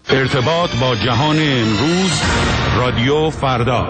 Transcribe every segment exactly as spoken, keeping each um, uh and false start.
ارتباط با جهان امروز، رادیو فردا.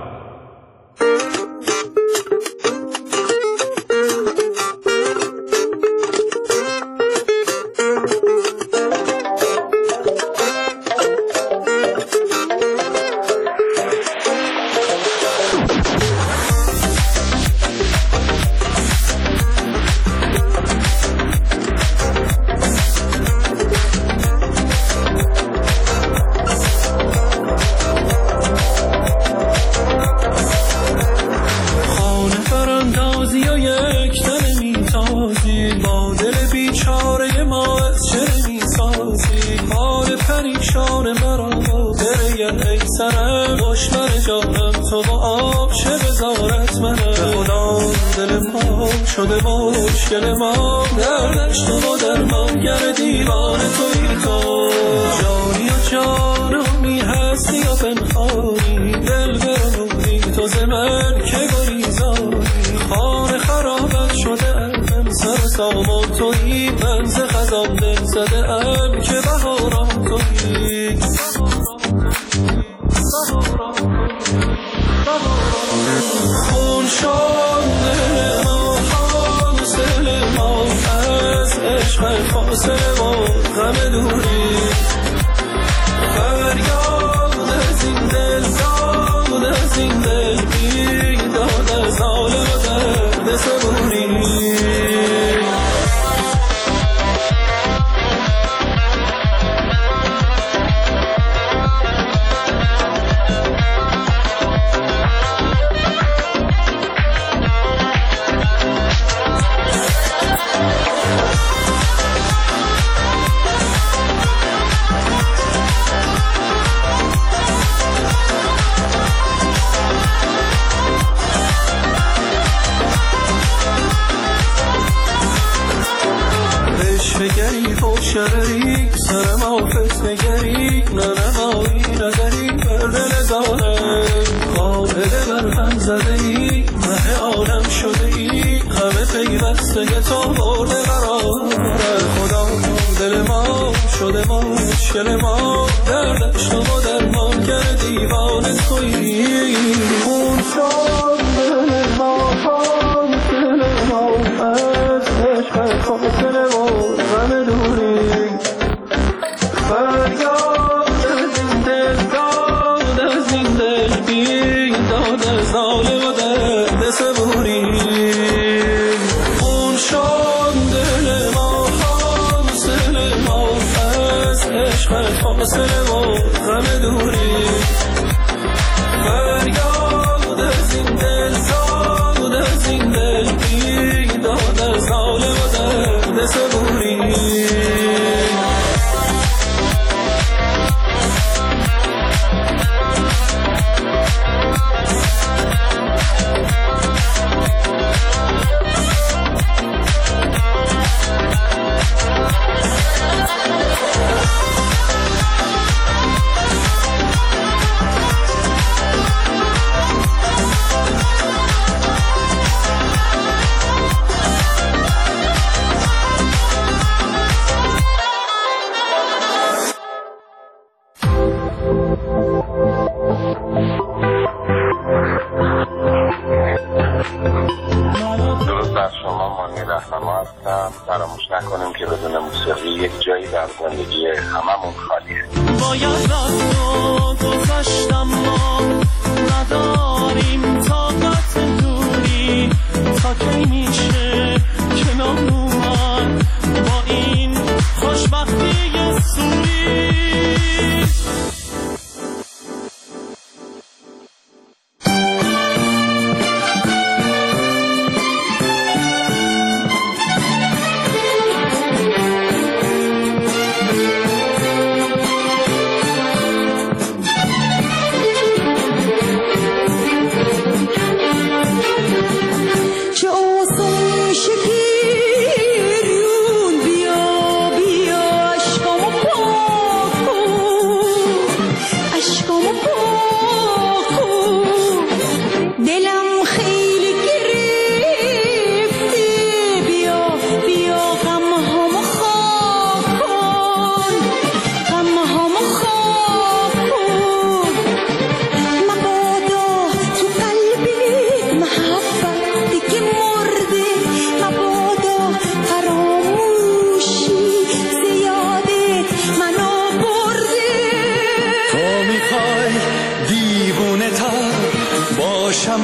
شده مشکل ما دردش تو و درمانگر دیوانه توی تو جانی و جانمی هستی و پنهانی دل برونی تو زمن که گریزانی خانه خرابت شده ام سر سامان توی منز خزان دل زده ام که بهاران توی خون شده فاصله و غم دوری فریاد از این دل داد از این دل بیداد از حال و درد صبوری شرری سرم آفت نگری ننمایی نظری بر دل زانم قابل بر هم زده ای مه عالم شده ای همه پیوسته تو برده قرار خدا دل ما شده ما مشکل ما دردش تو و درمانگر دیوانه تویی خون شد دل ما خان دل ما از عشق فاصله و غم دوری فریاد از این دل داد از این دل بیداد از حال و درد صبوری خون شد دل ما حاصل ما از عشق فاصله و غم دوری فریاد از این دل داد از این دل بیداد از حال و درد صبوری فراموش نکنیم که بدون موسیقی یک جایی در زندگی هممون خالیه. باید رفت و گذشتم ما نداریم طاقت دوری تا کی میشه کنار اومد با این خوشبختی سوری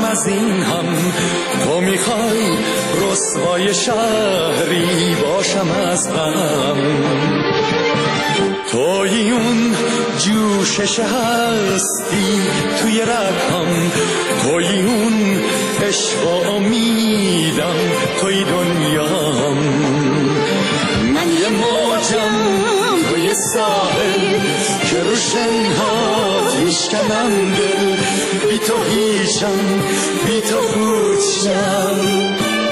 از این هم تو میخوای رسوای شهری باشم از غم توی اون جوشش هستی توی رگم توی اون عشق و امیدم توی دنیام من یه موجم توی ساحل که رو شنها میشکنم دل بی تو هیچم بی تو پوچم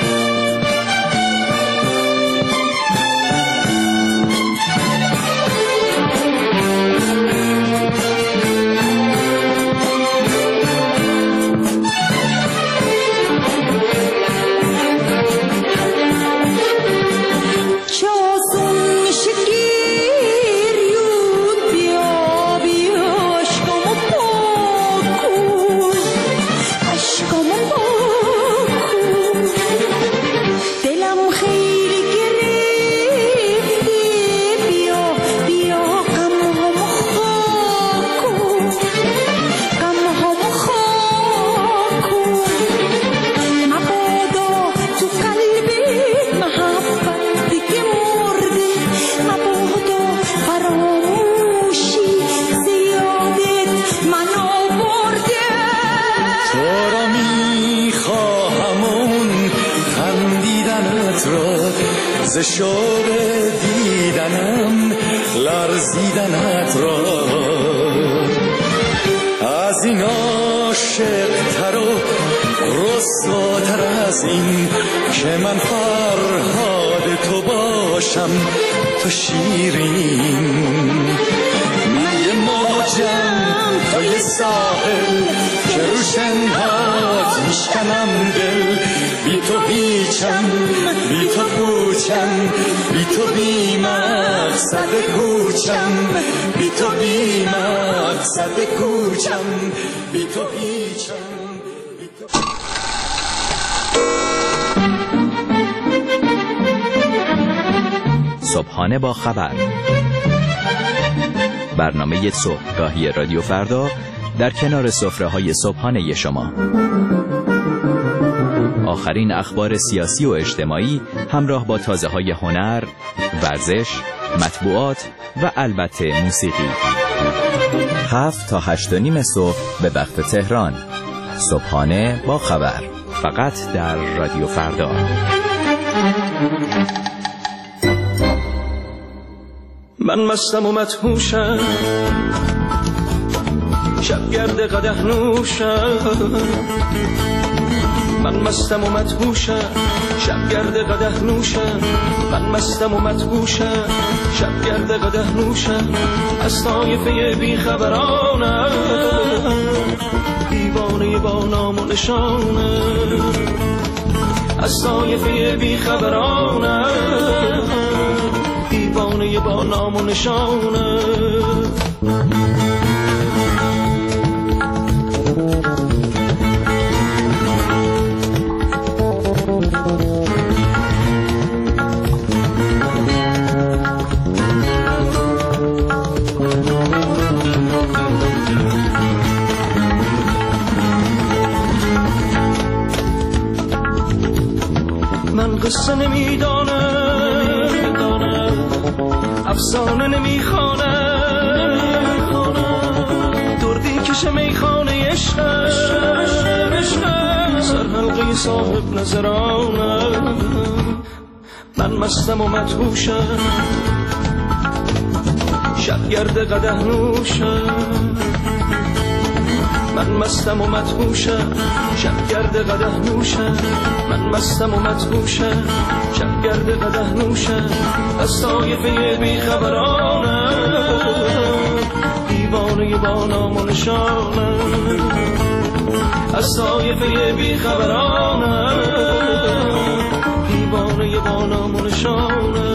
ز شوق دیدنم لرزیدنت را از این عاشق تر و رسواتر از این که من فرهاد تو باشم تو شیرین من یه موجم توی ساحل که رو شنهات میشکنم دل بی تو هیچم بی تو پوچم بی تو بی مقصد کوچم بی تو بی مقصد کوچم بی تو هیچم بی تو صبحانه با خبر، برنامه صبحگاهی رادیو فردا در کنار سفره‌های صبحانه شما. آخرین اخبار سیاسی و اجتماعی همراه با تازه‌های هنر، ورزش، مطبوعات و البته موسیقی. هفت تا هشت و نیم صبح به وقت تهران. صبحانه با خبر، فقط در رادیو فردا. من مستم و مدهوشم شبگرد قدح نوشم من مستم و مدهوشم شبگرد قدح نوشم من مستم و مدهوشم شبگرد قدح نوشم از طایفه بیخبرانم دیوانه با نام و نشانم از طایفه بیخبرانم دیوانه با نام و نشانم من قصه نمیدانم افسانه نمیخوانم دردی کش میخانه عشقم سر حلقه صاحب نظرانم من مستم و مدهوشم شبگرد قدح نوشم من مستم و مدهوشم شبگرد قدح نوشم من مستم و مدهوشم شبگرد قدح نوشم از طایفه بیخبرانم دیوانه با نام و نشانم از طایفه بیخبرانم دیوانه با نام و نشانم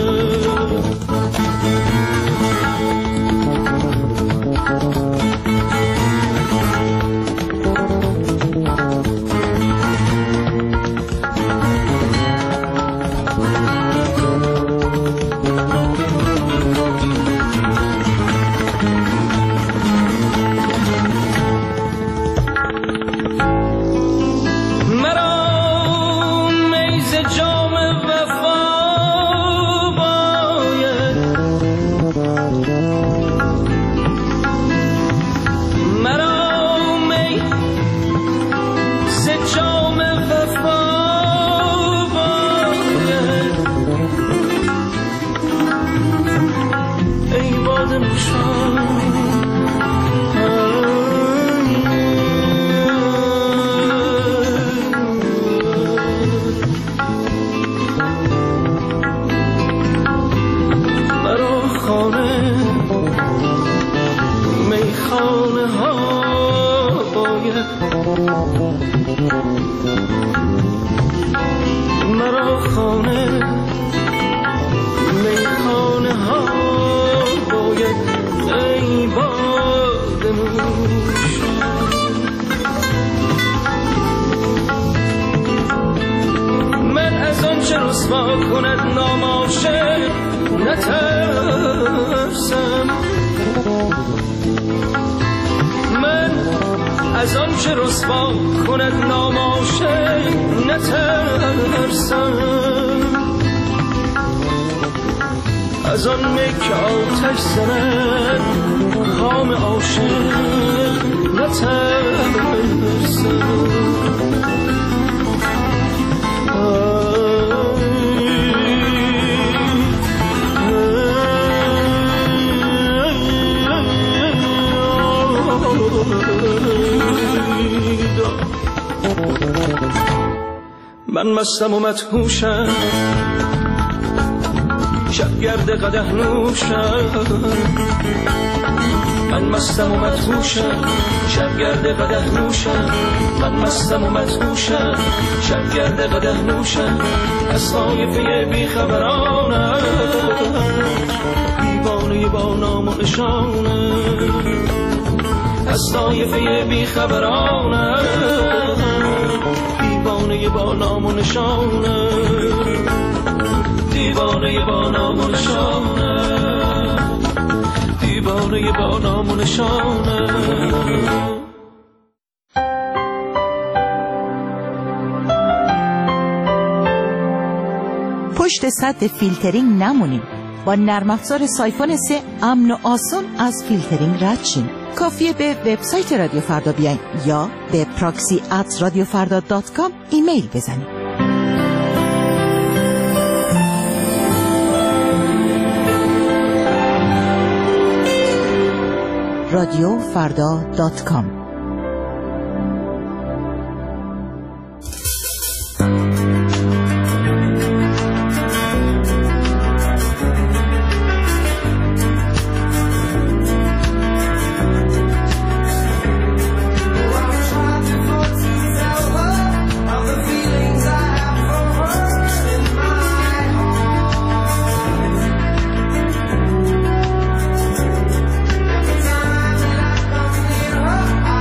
از آن چه رسوا کند ناماشی نترسم، از آن می که آتش زند خام عاشق نترسم. من مستم و مدهوشم، شبگرد قدح نوشم. من مستم و مدهوشم، شبگرد قدح نوشم. من مستم و مدهوشم، شبگرد قدح نوشم. از طایفه بیخبرانم، دیوانه با نام و نشانم. از طایفه بیخبرانم، دیوانه با نام و نشانه، دیوانه با نام و نشانه، دیوانه با نام و نشانه. پشت سد فیلترینگ نمونیم. با نرم افزار سایفون سه امن و آسان از فیلترینگ رد شیم. کافیه به وبسایت رادیو فردا بیاین یا به پراکسی ات رادیو فردا دات کام ایمیل بزنید. رادیو فردا دات کام. I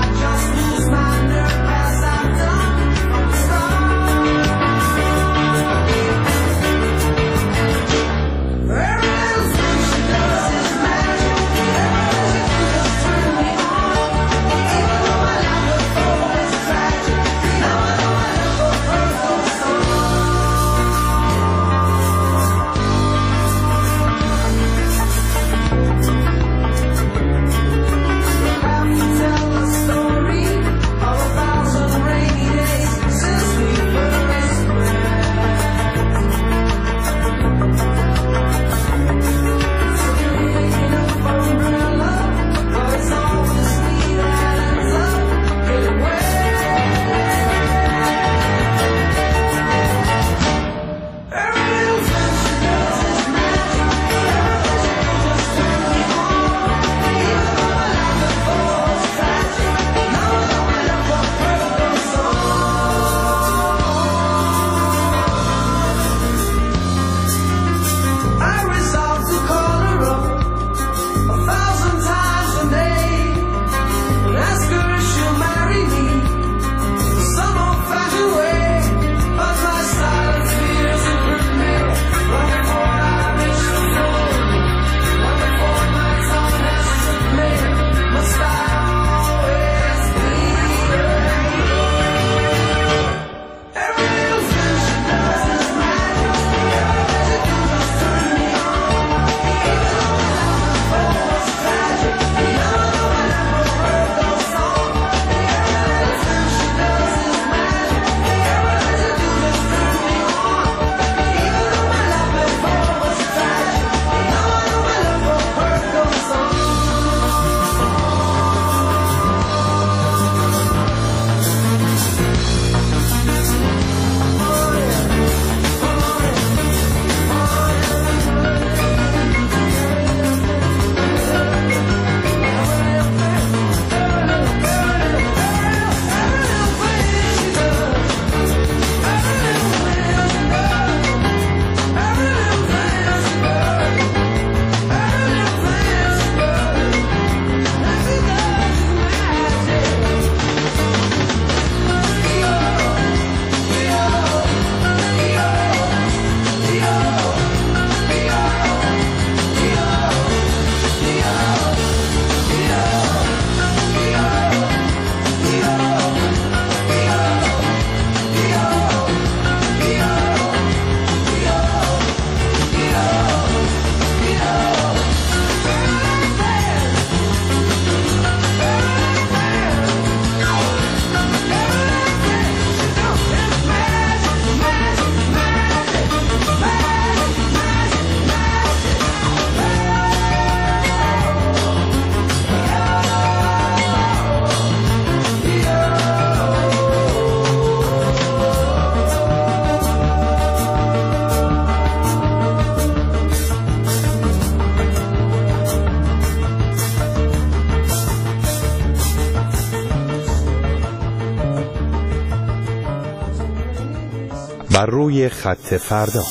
بر روی خط فردا.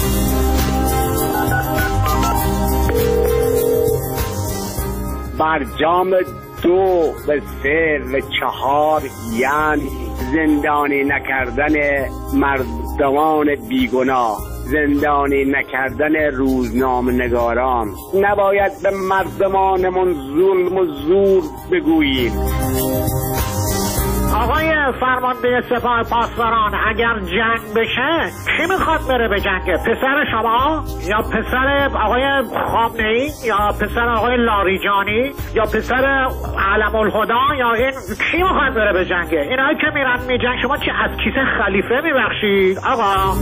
برجام دو به سه و چهار یعنی زندانی نکردن مردمان بیگناه، زندانی نکردن روزنامه‌نگاران. نباید به مردمانمون ظلم و زور بگوییم. آقای فرمانده سپاه پاسداران، اگر جنگ بشه کی میخواد بره به جنگ؟ پسر شما یا پسر آقای خامنه‌ای یا پسر آقای لاریجانی یا پسر علم الهدی یا این کی میخواد بره به جنگ؟ اینایی که میرن می جنگ شما چه از کیسه خلیفه میبخشید؟ آقا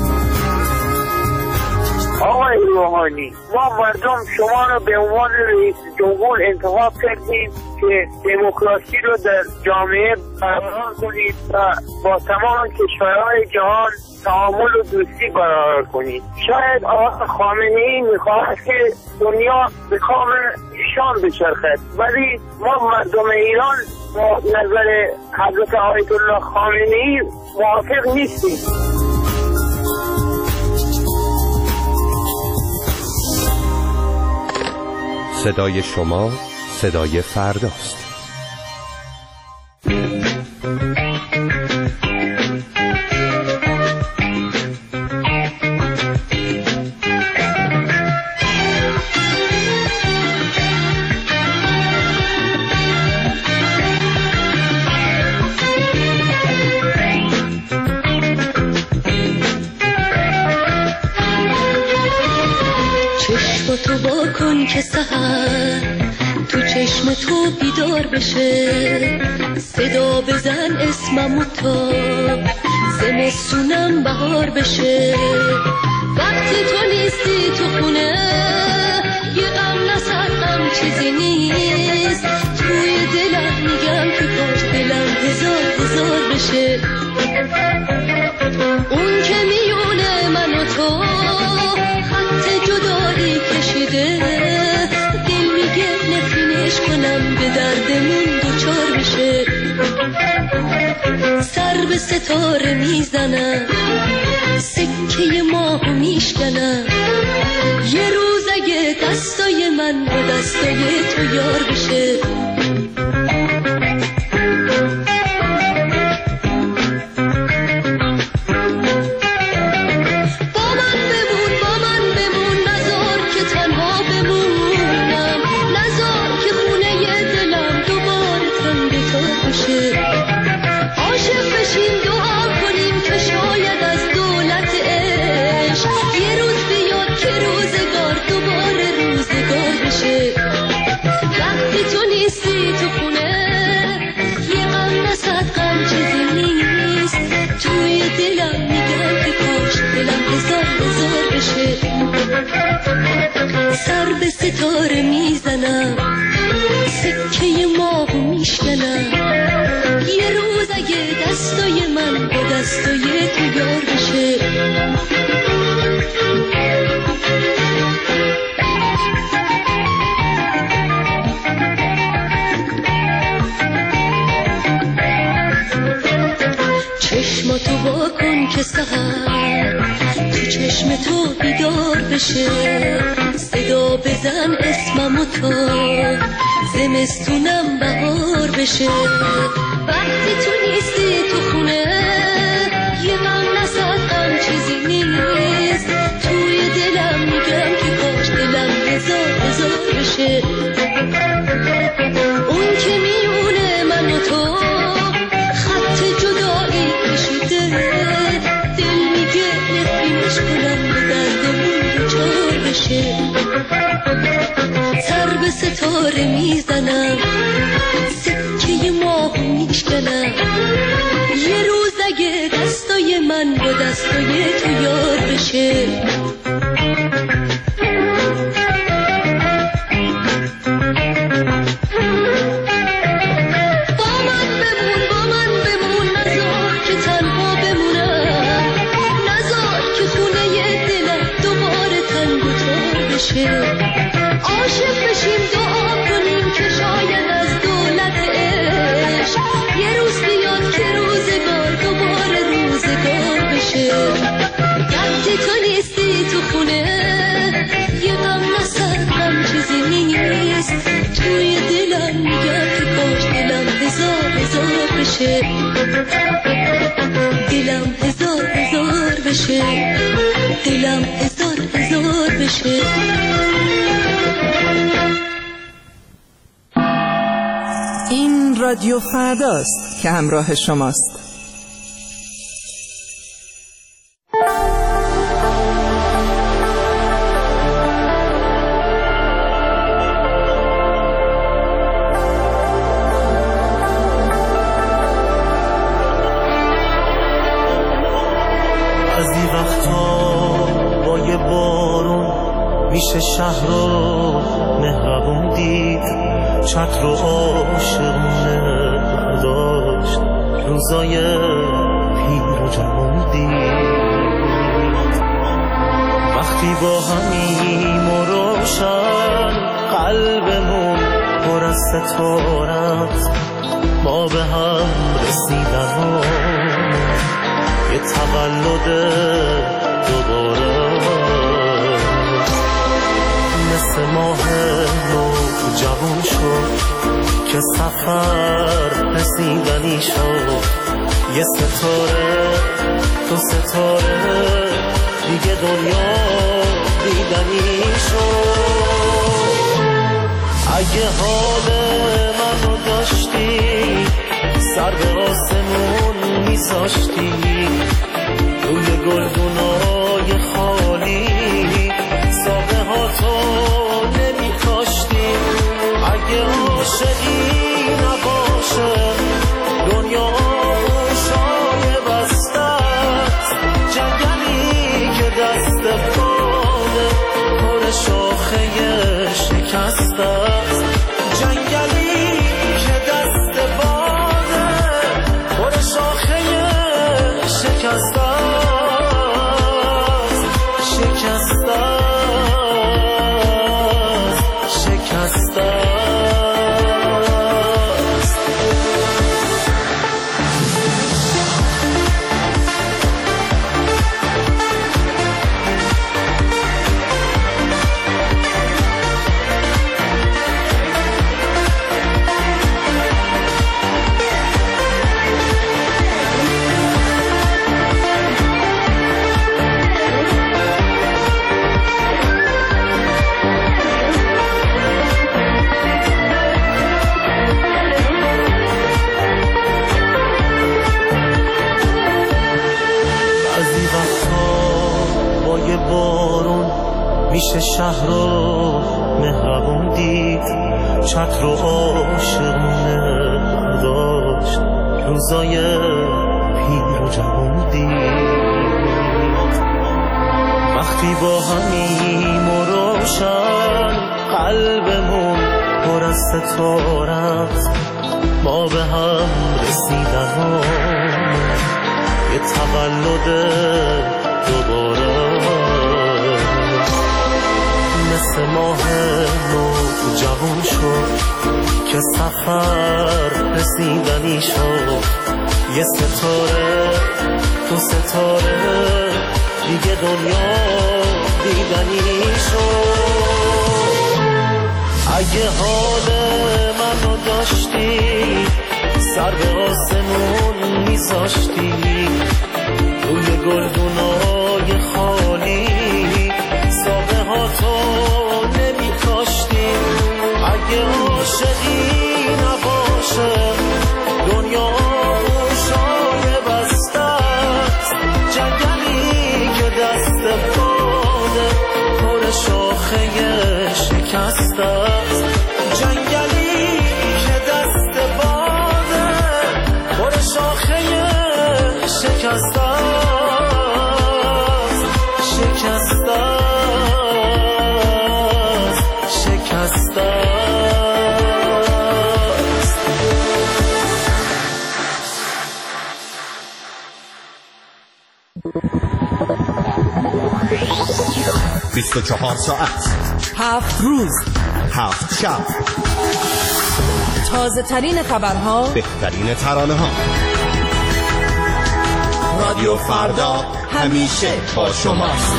آقای روحانی، ما مردم شما رو به عنوان رئیس جمهور انتخاب کردیم که دموکراسی رو در جامعه برقرار کنید و با تمام کشورهای جهان تعامل و دوستی برقرار کنید. شاید آقای خامنه‌ای میخواهد که دنیا به کام ایشان بچرخد، ولی ما مردم ایران با نظر حضرت آیت الله خامنه‌ای موافق نیستیم. صدای شما صدای فرداست. چشم تو با کن که سحر تو چشم تو بیدار بشه، صدا بزن اسممو تا زمستونم بهار بشه. وقتی تو نیستی تو خونه یه غم نسد غم چیزی نیست، توی دلم میگم که کاش دلم هزار هزار بشه. اون که میونه من و تو خط جدایی کشیده، دل میگه نفرینش کنم به دردمون دوچار بشه. سر به ستاره میزنم، سکه ماهو میشکنم، یه روز اگه دستای من با دستای تو یار بشه. سر به ستاره میزنم، سکه ماهو میشکنم، یه روز اگه دستای من با دستای تو یار بشه. چشماتو با کن که سحر تو چشم تو بیدار بشه، صدا بزن اسممو تا زمستونم بهار بشه. وقتی تو نیستی تو خونه یه غم نسد غم چیزی نیست، توی دلم میگم که کاش دلم هزار هزار بشه. اون که میونه من و تو خط جدایی کشیده، دل میگه نفرینش کنم به دردمون دوچار بشه. سر به ستاره میزنم، سکه ماهو میشکنم، یه روز اگه دستای من با دستای تو یار بشه. عاشق بشیم دعا کنیم که شاید از دولت عشق یه روز بیاد که روزگار دوباره روزگار بشه. بشه، دلم هزار هزار بشه، دلم هزار هزار بشه. این رادیو فرداست که همراه شماست. میشه شهر رو مهربون دید، چتر رو عاشقونه برداشت، روزای پیر و جوون دید. وقتی با همیم و روشن قلبمون پر از ستارت، ما به هم رسیدن یه تولد دوباره مثل ماه نو جوان شد که سفر رسیدنی شد. یه ستاره تو ستاره دیگه دنیا دیدنی شد. اگه حال منو داشتی سر به آسمون میذاشتی، روی گلدونای خالی ساقه ها تو نمی کاشتی. اگه عاشقی نباشه دنیا آغوشای بستت، جنگلی که دست باده پر شاخه شکست است، جنگلی که دست باده پر شاخه شکست است، شکست است. میشه شهر رو مهربون دید، چتر رو عاشقونه برداشت، روزای پیر و جوون دید. وقتی با همیم و روشن قلبمون پر از ستارت، ما به هم رسیدن یه تولد دوباره مثل ماه نو جوان شد که سفر رسیدنی شد. یه ستاره تو ستاره دیگه دنیا دیدنی شد. اگه حال منو داشتی سر به آسمون میذاشتی، روی گلدونای خالی ساقه ها تو نمی کاشتی. اگه عاشقی نباشه دنیا آغوشای بستت، جنگلی که دست باده پر شاخه شکست است، جنگلی که دست باده پر شاخه شکست است، شکست است. بیست و چهار ساعت، هفت روز، هفت شب، تازه ترین خبرها، بهترین ترانه ها. رادیو فردا همیشه با شماست.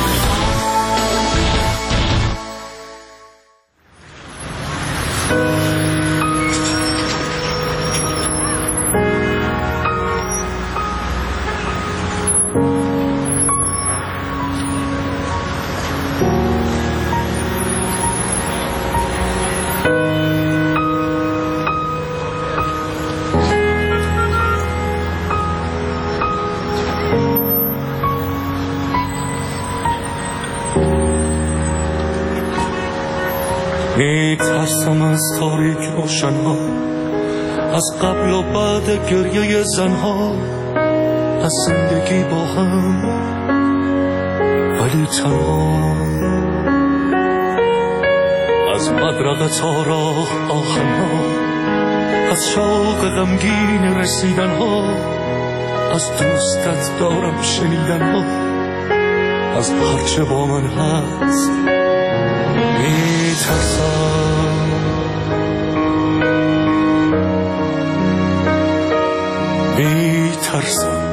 میترسم از تاریک روشنها، از قبل و بعد گریه زنها، از زندگی با هم ولی تنها، از مدرقه تا راه آهنها، از شوق غمگین رسیدنها، از دوستت دارم شنیدنها، از هرچه با من هست میترسم. میترسم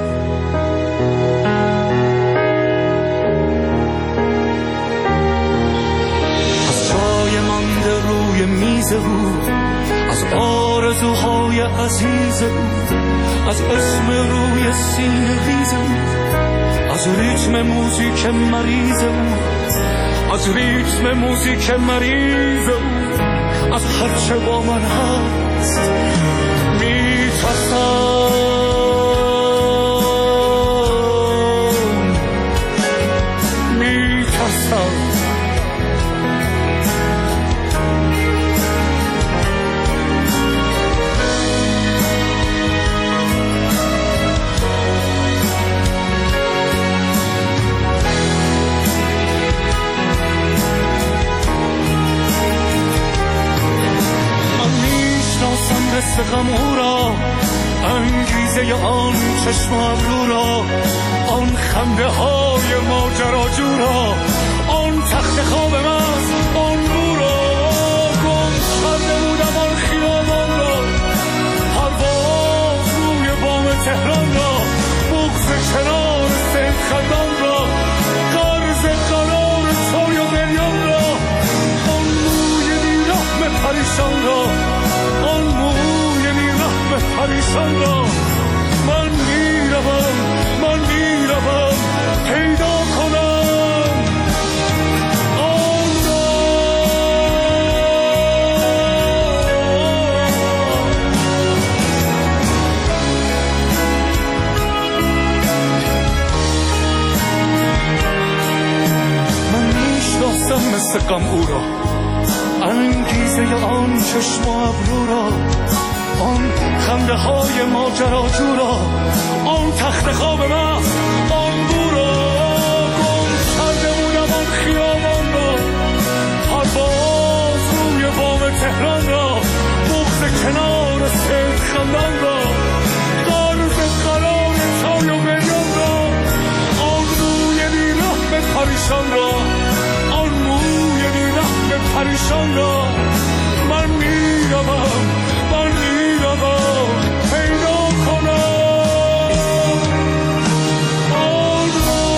از جای مانده روی میز او، از آرزوهای عزیز او، از اسم روی سینه ریز او، از ریتم موزیک مریض او، از ریتم موزیک مریض او، از هرچه با من هست میترسم. میترسم مثل غم او را، انگیزه آن چشم ابرو را، آن خنده های ماجراجو را، آن تخت خواب مست آن بو را، گم کرده بودم آن خیابان را، پرواز روی بام تهران را، بغض کنار سید خندان را، قرض قرار چای و بریان را، آن موی بیرحم پریشان را، آن موی بیرحم پریشان را. من میروم من میروم پیدا کنم آن را. من میشناسم مثل غم او را، انگیزه آن چشم و ابرو را، آن خنده های ماجراجو را، آن تخت خواب مست آن بو را، گم کرده بودم آن خیابان را، پرواز روی بام تهران را، بغض کنار سید خندان را، قرض قرار چای و بریان را، آن موی بیرحم پریشان را، آن موی بیرحم پریشان را. من میروم من میروم پیدا کنم آن را.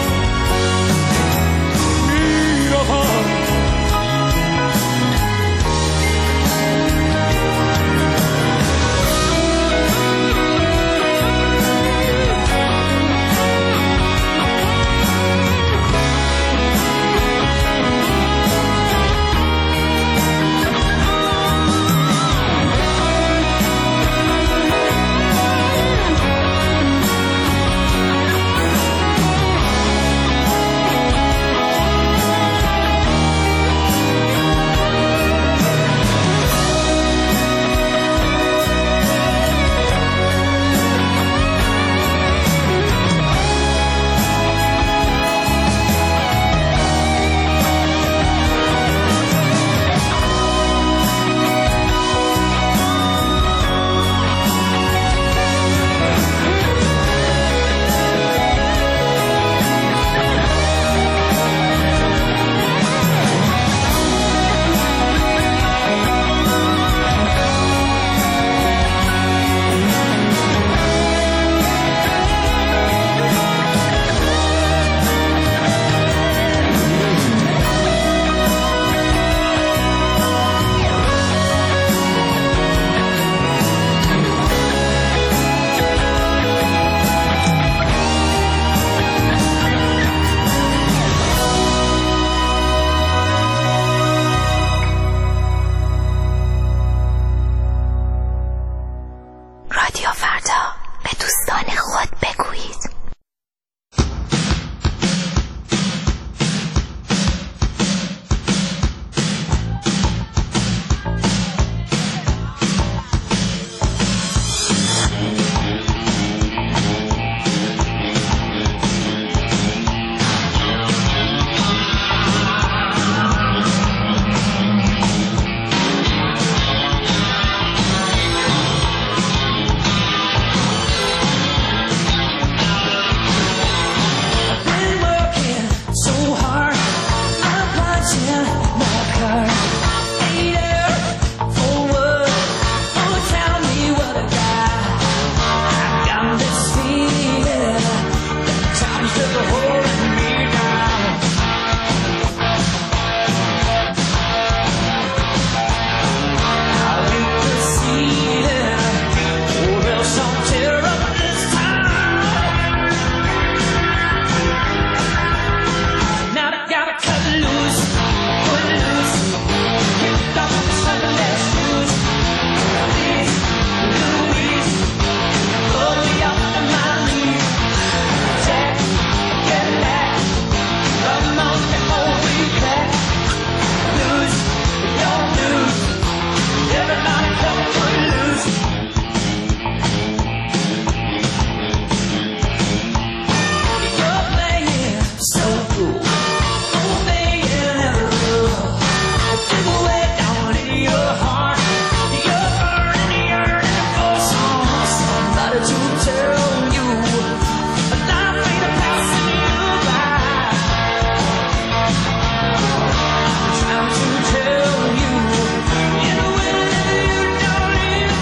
میروم right. Hey there, oh what, oh tell me what I got. I got this feeling that time's still holding me down. I hate to see it, or else I'll tear up this town. Now I gotta cut loose, put loose, kick off the Sunday shoes. Please, Louise, pull me up on my knees. Jack, get back, come on before we crack. Lose, don't lose, everybody come put loose. You're playing so cool, obeying every rule. Dig way down in your heart, you're burning, yearning for some somebody to tell you. But I'm afraid of passing you by. I'm trying to tell you, in a way that you don't live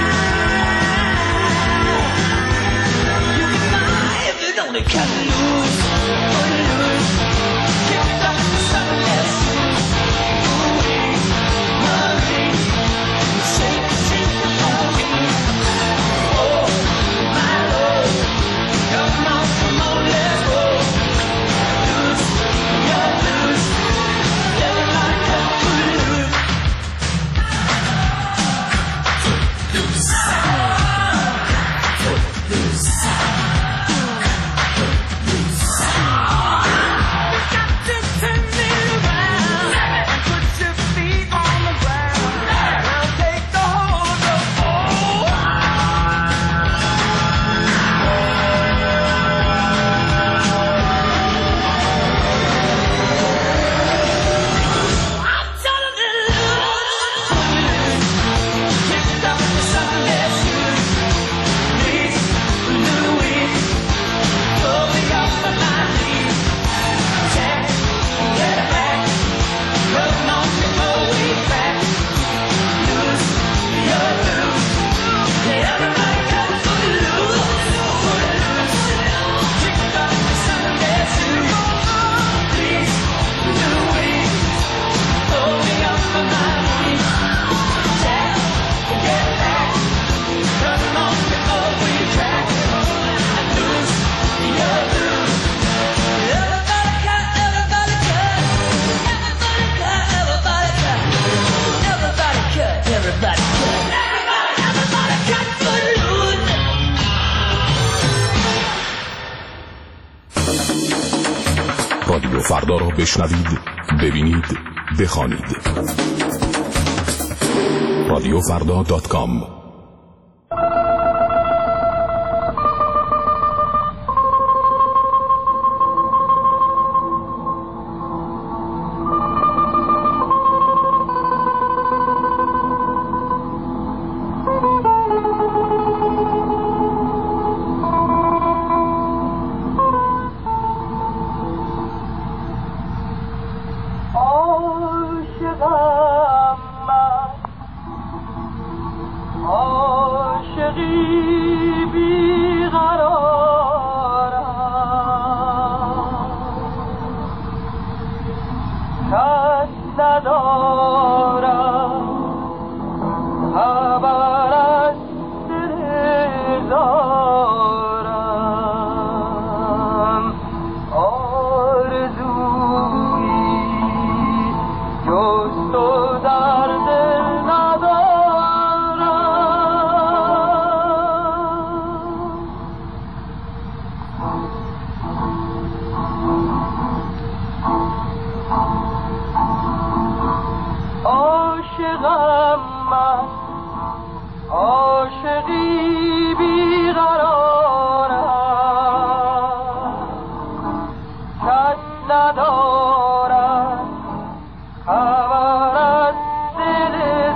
time. You can lie if you don't cut loose, put loose, kick off the Sunday shoes. Ooh-wee, Marie, shake, shake the boogie. Oh, my Lord, come on, come on, let's go. Loose, you're loose, everybody come put loose. Loose, loose, you got to turn it around and put your feet on the ground. Now take the hold of oh. I'm telling you, loose, kick off the Sunday shoes. Please, Louise, pull me up on my knees. Jack, get back, come on before we crack. Loose, you're loose, everybody come for loose. Kick off the Sunday shoes. Please, Louise, pull me up on my knees. Jack, get back, come on before we crack. Loose, you're loose, everybody cut, everybody cut, everybody cut, everybody cut, everybody cut, everybody cut, everybody, everybody cut for loose. رادیو فردا را بشنوید، ببینید، بخوانید. رادیو فردا دات کام. عاشقم من، عاشقی بیقرارم، کس ندارم خبر از دلزارم، آرزویی جز تو در دل ندارم. عاشقم من، عاشقی بیقرارم، کس ندارد خبر از دل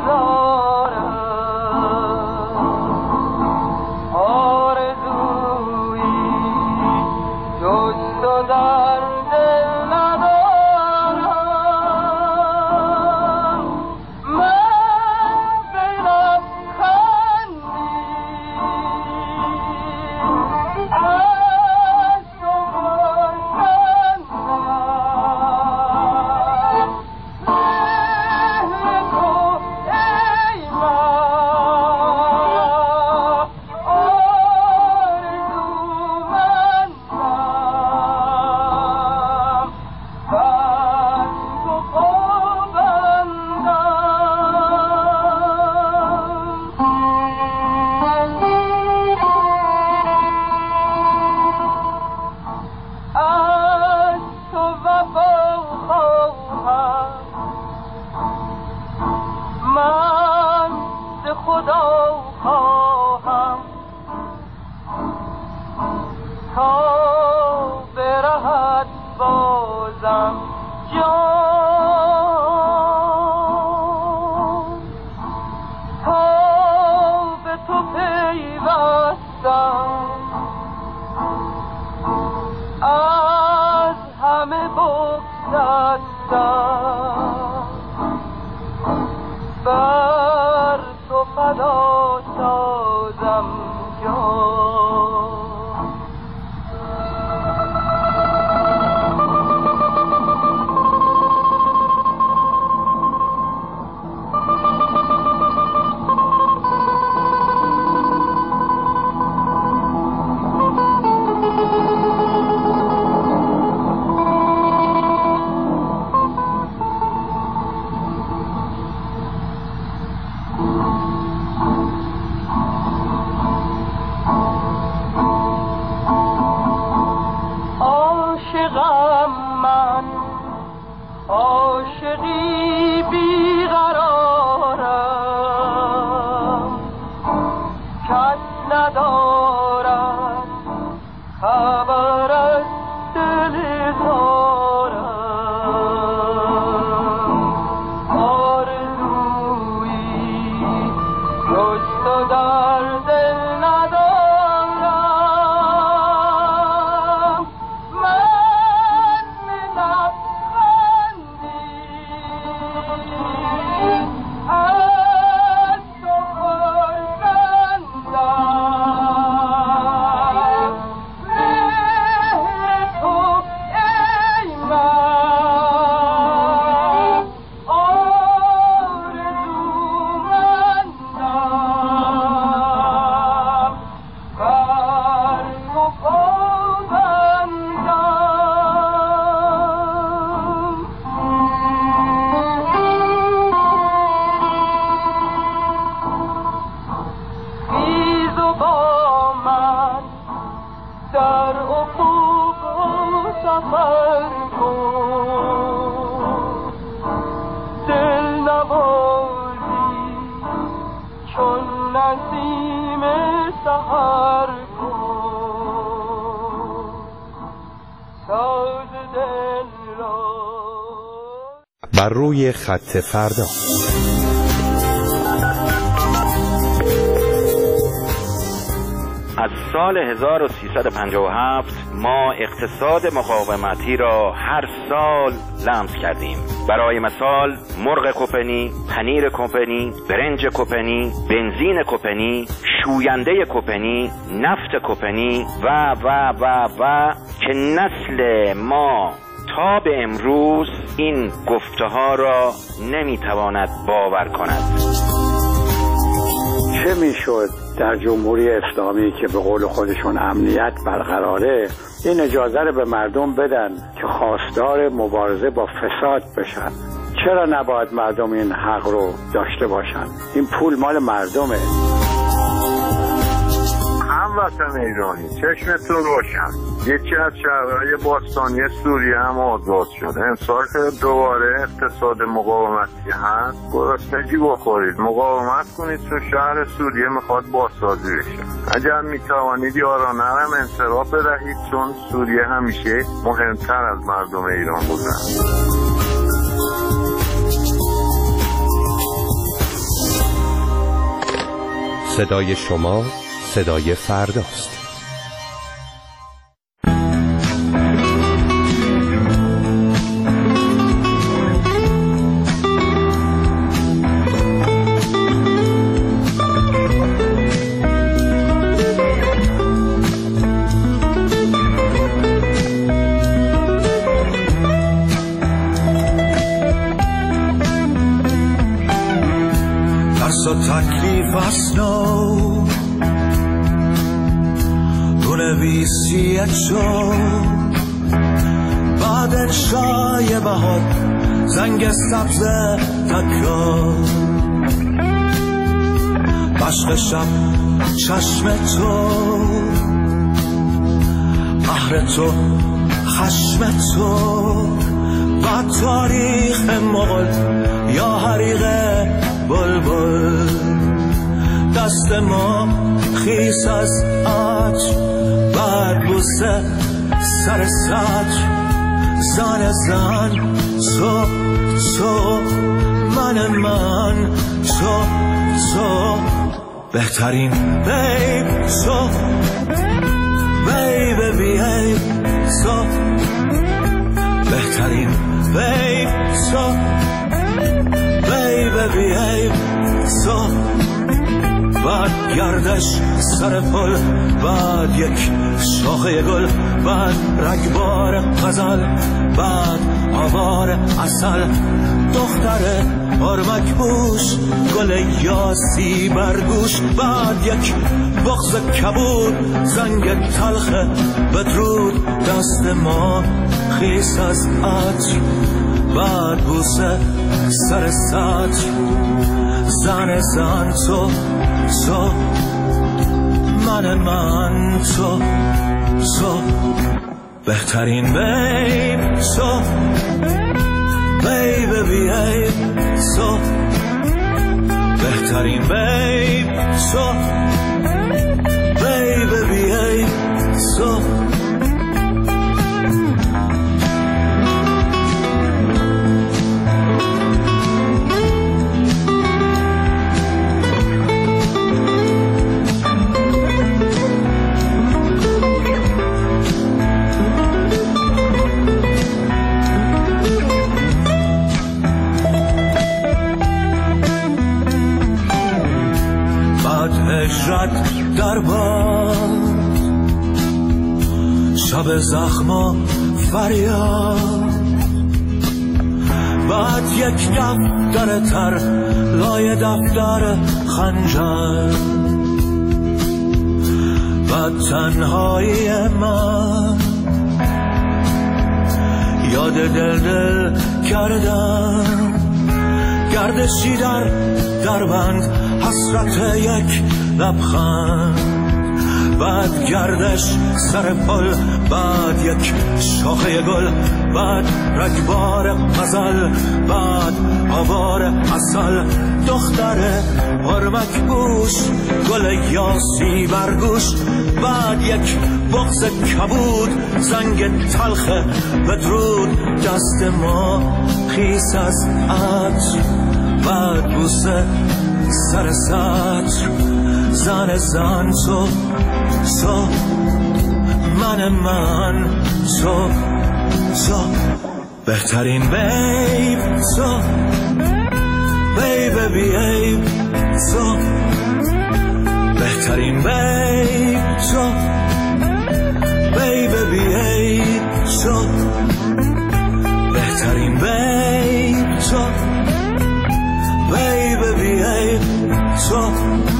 زارم، آرزویی جز تو در دل ندارم. روی خط فردا. از سال هزار و سیصد و پنجاه و هفت ما اقتصاد مقاومتی را هر سال لمس کردیم. برای مثال مرغ کوپنی، پنیر کوپنی، برنج کوپنی، بنزین کوپنی، شوینده کوپنی، نفت کوپنی و و و و که نسل ما تا به امروز این گفته ها را نمیتواند باور کند. چه میشد در جمهوری اسلامی که به قول خودشون امنیت برقراره این اجازه رو به مردم بدن که خواستار مبارزه با فساد بشن؟ چرا نباید مردم این حق رو داشته باشن؟ این پول مال مردمه. هموطن ایرانی چشمتون روشن، یکی از شهرهای باستانی سوریه هم آزاد شد. امسال که دوباره اقتصاد مقاومتی هست، گرسنگی بخورید، مقاومت کنید، چون شهر سوریه میخواد بازسازی بشه. اگر میتوانید یارانه هم انصراف بدهید، چون سوریه همیشه مهمتر از مردم ایران بودن. صدای شما صدای فرداست. ترس و تکلیف اسنو بنویسیت شد بعد انشای بهار زنگ سبز تکرار بشق شب چشم تو قهر تو خشم تو و تاریخ مغل یا حریق بلبل دست ما خیس از عطر بعد بوسه سر سطر زن زن تو تو من من تو تو بهترین بیب تو بیب بیب تو بهترین بیب تو بیب بیب تو بعد گردش سر پل بعد یک شاخه گل بعد رگبار غزل بعد آوار عسل دختر هرمک بوش گل یاسی برگوش بعد یک بغض کبود زنگ تلخ بدرود دست ما خیس از عطر بعد بوسه سر سطر زن زن تو تو من من تو تو بهترین بیب تو بیب بیب تو بهترین بیب تو بیب بیب تو هجرت در باد شب زخما فریاد بعد یک دفتر تر لای دفتر خنجر بعد تنهایی من یاد دل دل کردم گردشی در دربند حسرت یک لبخند بعد گردش سر پل، بعد یک شاخه گل، بعد رگبار غزل، بعد آوار عسل، دختر هرمک بوش، گل یاسی برگوش، بعد یک بغض کبود، زنگ تلخ بدرود، دست ما خیس از عطر، بعد بوسه سر سطر، زن زن تو تو من من تو تو بهترین بیب تو بیب بیب تو بهترین بیب تو بیب بیب تو بهترین بیب تو بیب بیب تو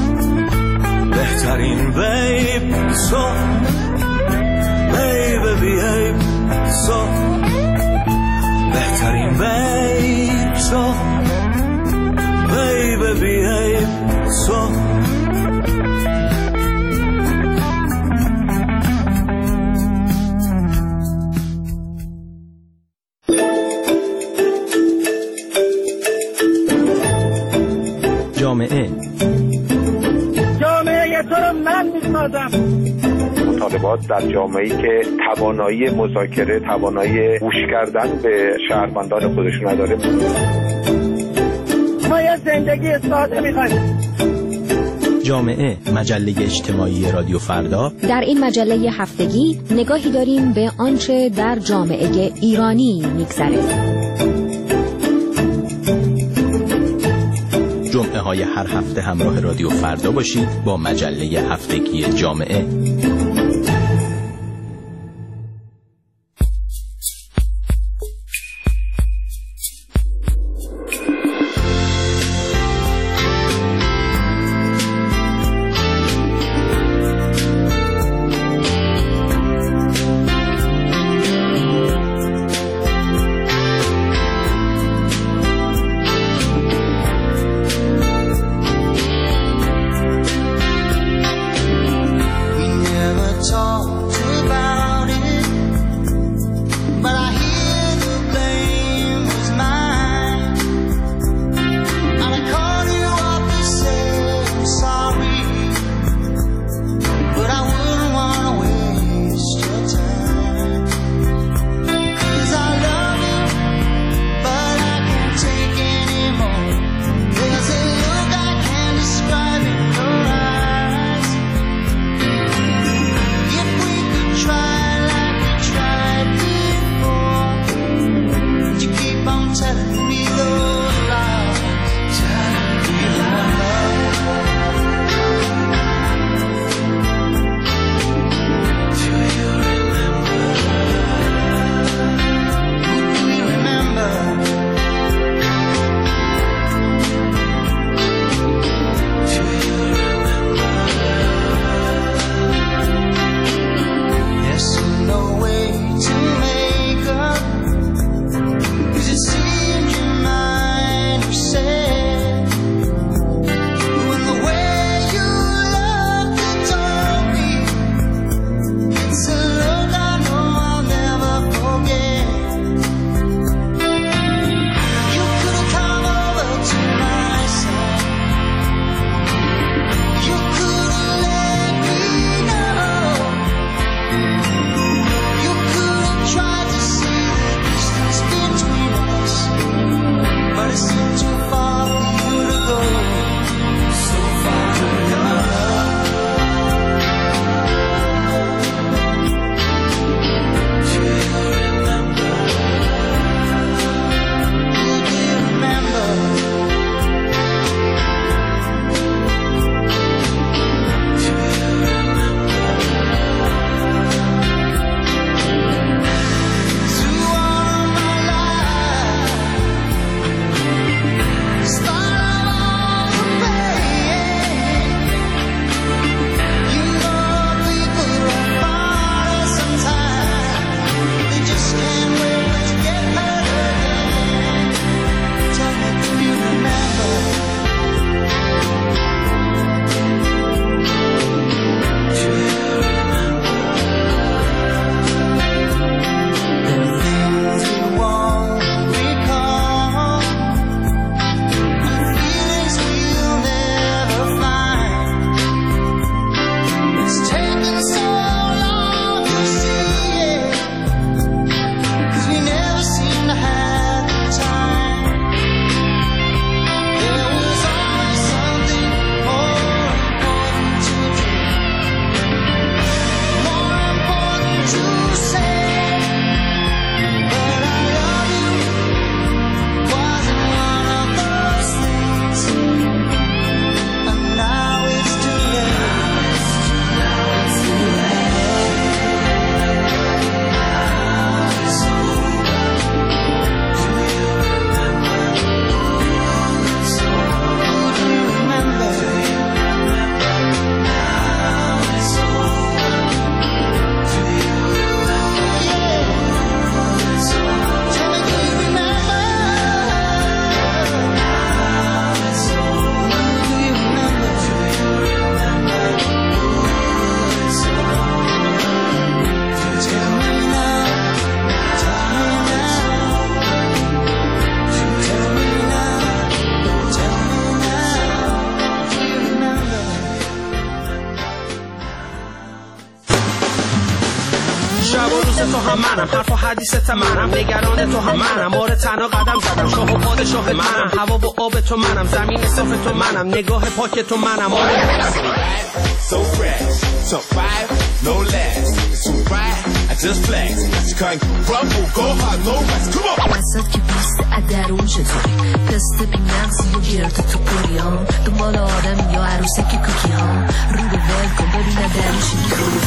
بهترین بیب تو بیب بیب تو بهترین بیب تو بیب بیب تو جامعه جامعه تو رو من میسازم. مطالبات در جامعه‌ای که توانایی مذاکره، توانایی گوش کردن به شهروندان خودش نداره. ما یه زندگی ساده می‌خوایم. جامعه، مجله اجتماعی رادیو فردا. در این مجله هفتگی نگاهی داریم به آنچه در جامعه ایرانی می‌گذره. جمعه های هر هفته همراه رادیو فردا باشید با مجله هفتگی جامعه. We never هم منم، حرف و حدیثت منم، نگران تو هم منم، آره تنها قدم زدم، شاه و پادشاه منم، هوا و آب تو منم، زمین صاف تو منم، نگاه پاک تو منم. آره so fresh, so five, no less, so right, I just flex, you can't crumble, go hard, no rest, come on. وسط که پست ادرون چطوری پست بی مغزی و گرد تو قوری ها دنبال آدم یا عروسه که کوکی ها رو به ول کن ببینه درشی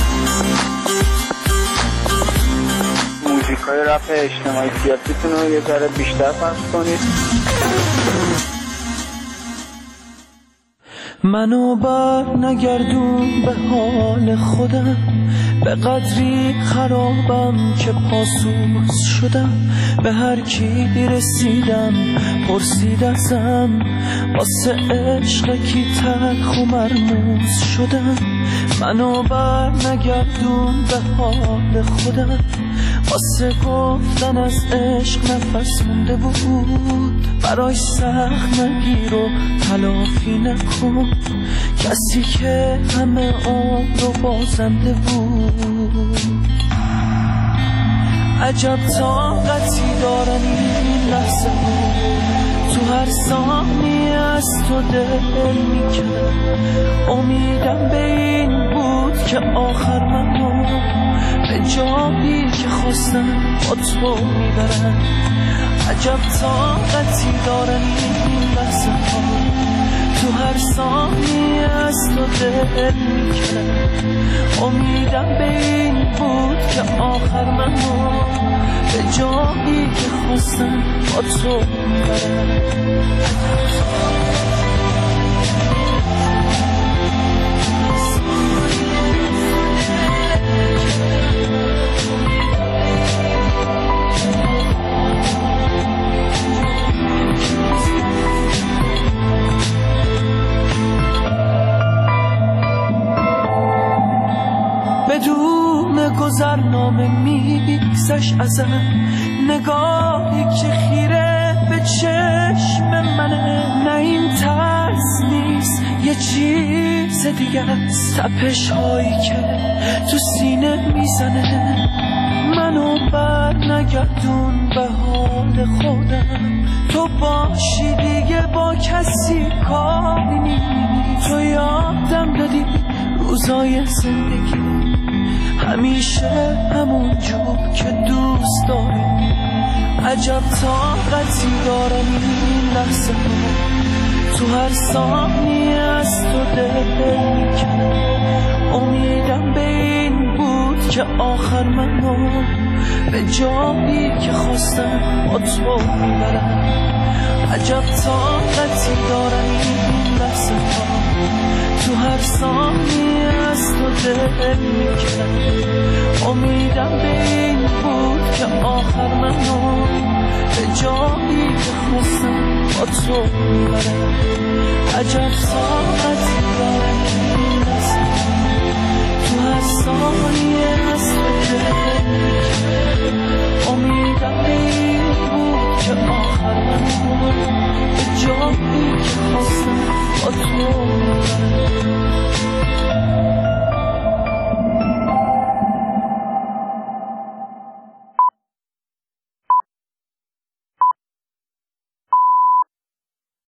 موزیک های رپ اجتماعی سیاسیتون رو یه ذره بیشتر پخش کنید. منو بر نگردون به حال خودم، به قدری خرابم که پاسوس شدم، به هر کی رسیدم پرسید ازم، واسه عشق کی تلخ و مرموز شدم. منو بر نگردون به حال خودم، واسه گفتن از عشق نفس مونده بود، برای سخت نگیر و تلافی نکن، کسی که همه آن رو بازنده بود. عجب طاقتی دارن این لحظه بود، تو هر ثانیه از تو دل میکنم، امیدم به این بود که آخر منو به جایی که خواستم با تو میبرم. عجب طاقتی دارن این لحظه ها، تو هر ثانیه از تو دل میکنم، امیدم به این بود که آخر منو به جایی که خواستم با تو میبرم. بدون گذرنامه میگذشت ازم، نگاهی که خیره به چشم منه، نه این ترس نیست یه چیز دیگه است، تپش هایی که تو سینه میزنه. منو بر نگردون به حال خودم، تو باشی دیگه با کسی کاری نیست، تو یادم دادی روزای زندگی همیشه همون جور که دوست داری. عجب طاقتی دارم این لحظه ها، تو هر ثانیه از تو دل میکنم، امیدم به این بود که آخر منو به جایی که خواستم با تو میبرم. عجب طاقتی دارم این لحظه ها، تو هر ثانیه از تو دل میکنم، امیدم به این بود که آخر منو به جایی که خواستم با تو میبرم. عجب طاقتی دارم این لحظه ها، تو هر ثانیه از تو دل میکنم، امیدم به این بود که آخر منو به